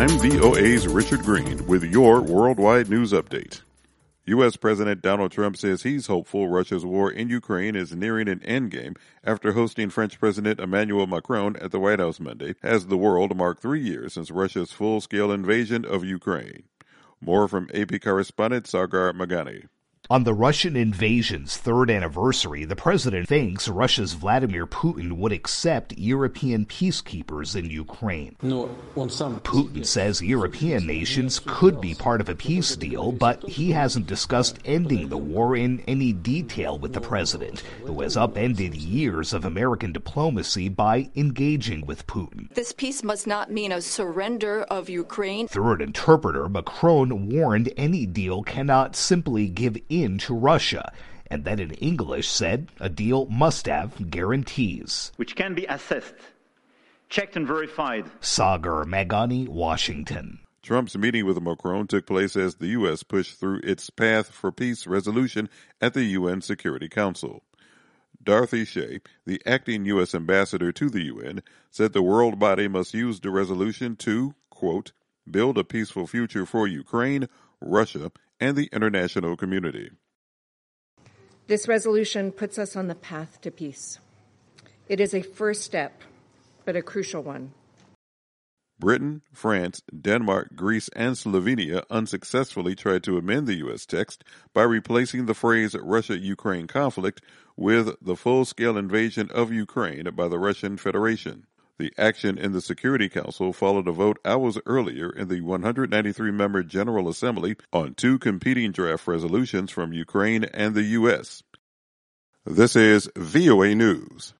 I'm VOA's Richard Green with your worldwide news update. U.S. President Donald Trump says he's hopeful Russia's war in Ukraine is nearing an endgame after hosting French President Emmanuel Macron at the White House Monday, as the world marked 3 years since Russia's full-scale invasion of Ukraine. More from AP correspondent Sagar Magani. On the Russian invasion's third anniversary, the president thinks Russia's Vladimir Putin would accept European peacekeepers in Ukraine. Putin says European nations could be part of a peace deal, but he hasn't discussed ending the war in any detail with the president, who has upended years of American diplomacy by engaging with Putin. This peace must not mean a surrender of Ukraine. Through an interpreter, Macron warned any deal cannot simply give in to Russia, and then in English said a deal must have guarantees, which can be assessed, checked and verified. Sagar Magani, Washington. Trump's meeting with Macron took place as the U.S. pushed through its Path for Peace resolution at the UN Security Council. Dorothy Shea, the acting U.S. ambassador to the UN, said the world body must use the resolution to, quote, build a peaceful future for Ukraine, Russia, and the international community. This resolution puts us on the path to peace. It is a first step, but a crucial one. Britain, France, Denmark, Greece, and Slovenia unsuccessfully tried to amend the U.S. text by replacing the phrase Russia-Ukraine conflict with the full-scale invasion of Ukraine by the Russian Federation. The action in the Security Council followed a vote hours earlier in the 193-member General Assembly on two competing draft resolutions from Ukraine and the U.S. This is VOA News.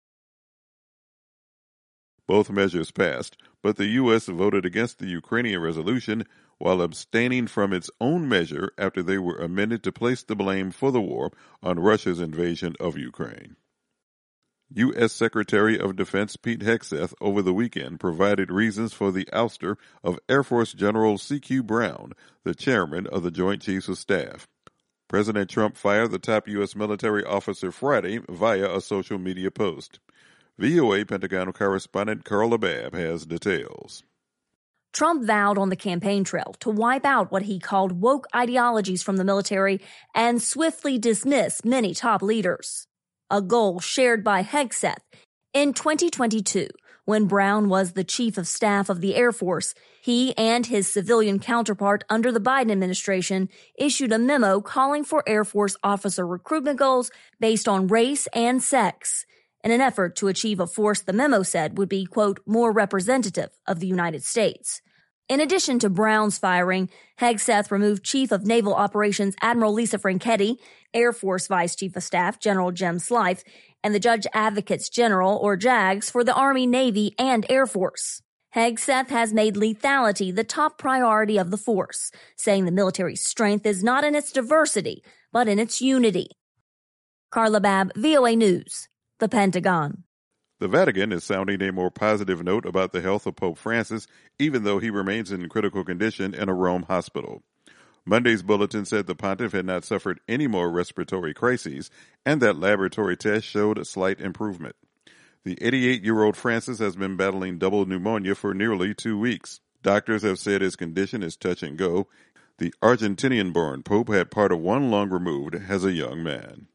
Both measures passed, but the U.S. voted against the Ukrainian resolution while abstaining from its own measure after they were amended to place the blame for the war on Russia's invasion of Ukraine. U.S. Secretary of Defense Pete Hegseth over the weekend provided reasons for the ouster of Air Force General C.Q. Brown, the chairman of the Joint Chiefs of Staff. President Trump fired the top U.S. military officer Friday via a social media post. VOA Pentagon correspondent Carla Babb has details. Trump vowed on the campaign trail to wipe out what he called woke ideologies from the military and swiftly dismiss many top leaders. A goal shared by Hegseth. In 2022, when Brown was the chief of staff of the Air Force, he and his civilian counterpart under the Biden administration issued a memo calling for Air Force officer recruitment goals based on race and sex, in an effort to achieve a force the memo said would be, quote, more representative of the United States. In addition to Brown's firing, Hegseth removed Chief of Naval Operations Admiral Lisa Franchetti, Air Force Vice Chief of Staff General Jem Slythe, and the Judge Advocates General, or JAGs, for the Army, Navy, and Air Force. Hegseth has made lethality the top priority of the force, saying the military's strength is not in its diversity, but in its unity. Carla Babb, VOA News, The Pentagon. The Vatican is sounding a more positive note about the health of Pope Francis, even though he remains in critical condition in a Rome hospital. Monday's bulletin said the pontiff had not suffered any more respiratory crises and that laboratory tests showed a slight improvement. The 88-year-old Francis has been battling double pneumonia for nearly 2 weeks. Doctors have said his condition is touch and go. The Argentinian-born Pope had part of one lung removed as a young man.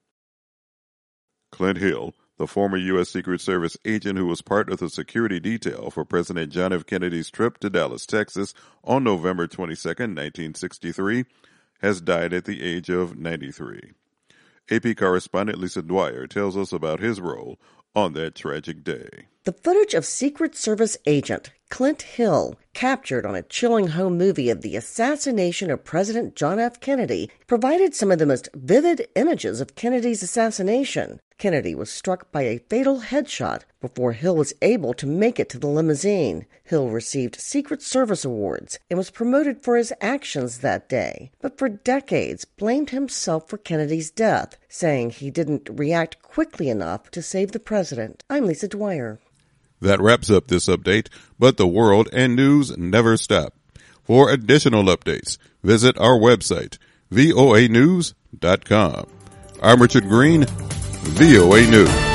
Clint Hill, the former U.S. Secret Service agent who was part of the security detail for President John F. Kennedy's trip to Dallas, Texas on November 22, 1963, has died at the age of 93. AP correspondent Lisa Dwyer tells us about his role on that tragic day. The footage of Secret Service agent Clint Hill, captured on a chilling home movie of the assassination of President John F. Kennedy, provided some of the most vivid images of Kennedy's assassination. Kennedy was struck by a fatal headshot before Hill was able to make it to the limousine. Hill received Secret Service awards and was promoted for his actions that day, but for decades blamed himself for Kennedy's death, saying he didn't react quickly enough to save the president. I'm Lisa Dwyer. That wraps up this update, but the world and news never stop. For additional updates, visit our website, voanews.com. I'm Richard Green, VOA News.